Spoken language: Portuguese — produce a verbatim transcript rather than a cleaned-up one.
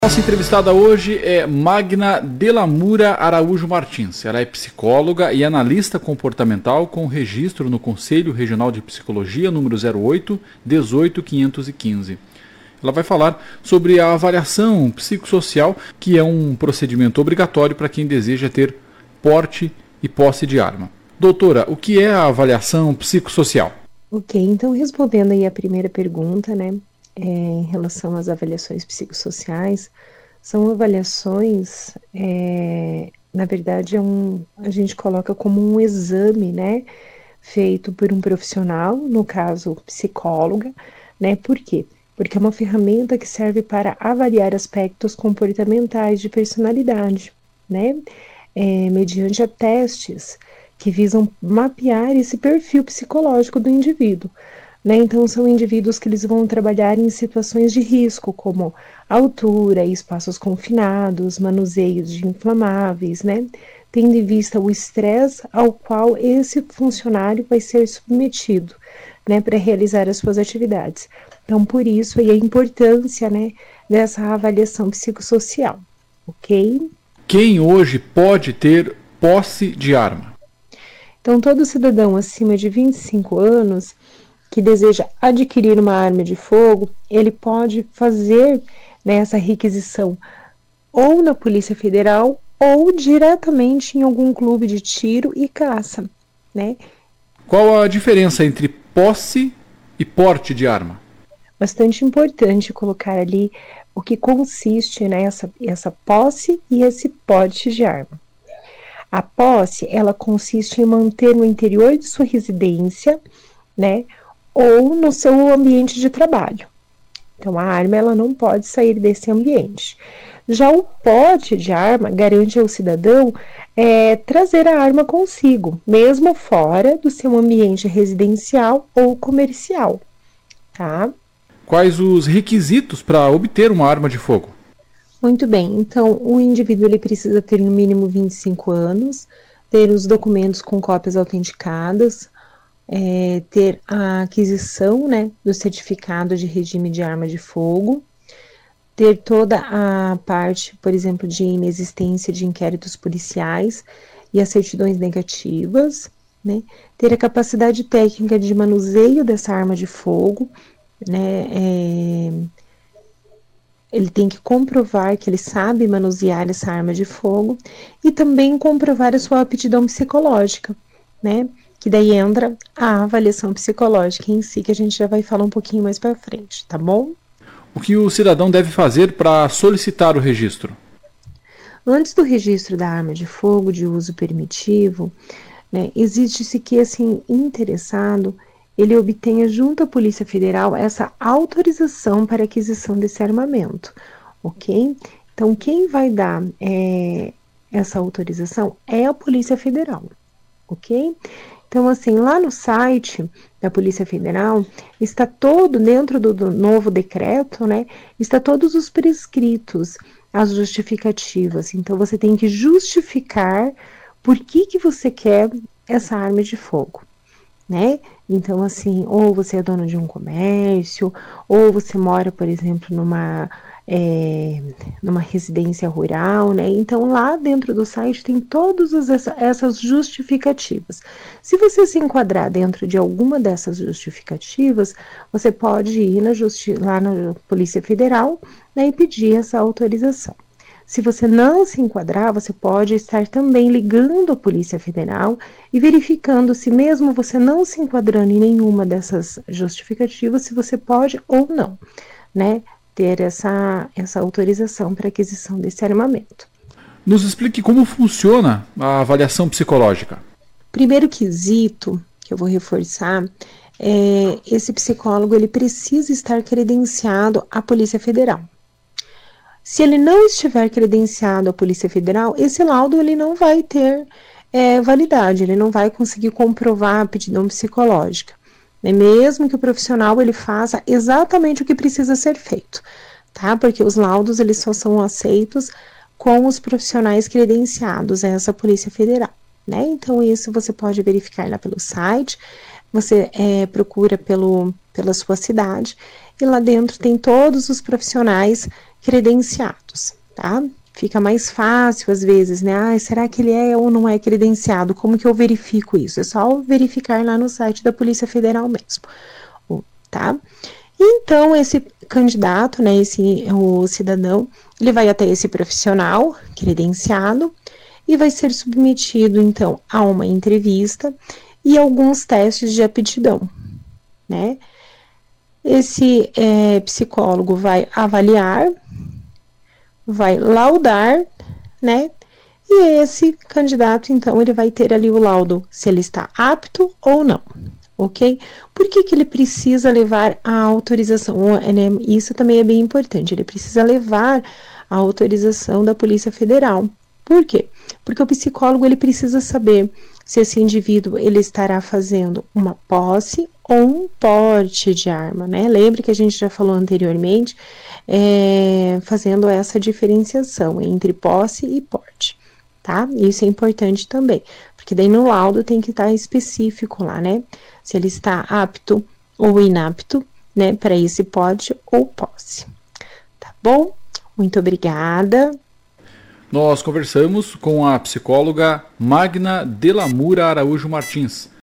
Nossa entrevistada hoje é Magna Delamura Araújo Martins. Ela é psicóloga e analista comportamental com registro no Conselho Regional de Psicologia número zero oito dezoito quinhentos e quinze. Ela vai falar sobre a avaliação psicossocial, que é um procedimento obrigatório para quem deseja ter porte e posse de arma. Doutora, o que é a avaliação psicossocial? Ok, então respondendo aí a primeira pergunta, né? É, em relação às avaliações psicossociais, são avaliações, é, na verdade, é um, a gente coloca como um exame, né, feito por um profissional, no caso, psicóloga, né, por quê? Porque é uma ferramenta que serve para avaliar aspectos comportamentais de personalidade, né, é, mediante a testes que visam mapear esse perfil psicológico do indivíduo. Né, então são indivíduos que eles vão trabalhar em situações de risco, como altura, espaços confinados, manuseio de inflamáveis, né, tendo em vista o estresse ao qual esse funcionário vai ser submetido, né, para realizar as suas atividades. Então, por isso aí a importância, né, dessa avaliação psicossocial, ok? Quem hoje pode ter posse de arma? Então, todo cidadão acima de vinte e cinco anos que deseja adquirir uma arma de fogo, ele pode fazer, né, essa requisição ou na Polícia Federal ou diretamente em algum clube de tiro e caça, né? Qual a diferença entre posse e porte de arma? Bastante importante colocar ali o que consiste nessa, essa posse e esse porte de arma. A posse, ela consiste em manter no interior de sua residência, né, ou no seu ambiente de trabalho. Então, a arma ela não pode sair desse ambiente. Já o porte de arma garante ao cidadão é, trazer a arma consigo, mesmo fora do seu ambiente residencial ou comercial. Tá? Quais os requisitos para obter uma arma de fogo? Muito bem, então o indivíduo ele precisa ter no mínimo vinte e cinco anos, ter os documentos com cópias autenticadas, É, ter a aquisição, né, do certificado de regime de arma de fogo, ter toda a parte, por exemplo, de inexistência de inquéritos policiais e as certidões negativas, né, ter a capacidade técnica de manuseio dessa arma de fogo, né, é, ele tem que comprovar que ele sabe manusear essa arma de fogo e também comprovar a sua aptidão psicológica, né, que daí entra a avaliação psicológica em si, que a gente já vai falar um pouquinho mais para frente, tá bom? O que o cidadão deve fazer para solicitar o registro? Antes do registro da arma de fogo de uso permitivo, né, exige-se que esse interessado ele obtenha junto à Polícia Federal essa autorização para aquisição desse armamento, ok? Então, quem vai dar é, essa autorização é a Polícia Federal, ok? Então, assim, lá no site da Polícia Federal, está todo, dentro do, do novo decreto, né, está todos os prescritos, as justificativas. Então, você tem que justificar por que que você quer essa arma de fogo, né? Então, assim, ou você é dono de um comércio, ou você mora, por exemplo, numa... É, numa residência rural, né? Então lá dentro do site tem todas essa, essas justificativas. Se você se enquadrar dentro de alguma dessas justificativas, você pode ir na justi- lá na Polícia Federal, né, e pedir essa autorização. Se você não se enquadrar, você pode estar também ligando à Polícia Federal e verificando se mesmo você não se enquadrando em nenhuma dessas justificativas, se você pode ou não, né, ter essa, essa autorização para aquisição desse armamento. Nos explique como funciona a avaliação psicológica. Primeiro quesito que eu vou reforçar é esse psicólogo ele precisa estar credenciado à Polícia Federal. Se ele não estiver credenciado à Polícia Federal, esse laudo ele não vai ter é, validade, ele não vai conseguir comprovar a aptidão psicológica. Né? Mesmo que o profissional ele faça exatamente o que precisa ser feito, tá? Porque os laudos eles só são aceitos com os profissionais credenciados a essa Polícia Federal, né? Então isso você pode verificar lá pelo site, você é, procura pelo, pela sua cidade e lá dentro tem todos os profissionais credenciados, tá? Fica mais fácil às vezes, né? Ah, será que ele é ou não é credenciado? Como que eu verifico isso? É só verificar lá no site da Polícia Federal mesmo, tá? Então, esse candidato, né, esse, o cidadão, ele vai até esse profissional credenciado e vai ser submetido, então, a uma entrevista e alguns testes de aptidão, né? Esse é, psicólogo vai avaliar, vai laudar, né? E esse candidato, então, ele vai ter ali o laudo se ele está apto ou não, ok? Por que que ele precisa levar a autorização? Isso também é bem importante, ele precisa levar a autorização da Polícia Federal. Por quê? Porque o psicólogo, ele precisa saber se esse indivíduo, ele estará fazendo uma posse ou um porte de arma, né? Lembre que a gente já falou anteriormente, é, fazendo essa diferenciação entre posse e porte, tá? Isso é importante também, porque daí no laudo tem que estar específico lá, né? Se ele está apto ou inapto, né, para esse porte ou posse. Tá bom? Muito obrigada. Nós conversamos com a psicóloga Magna Delamura Araújo Martins.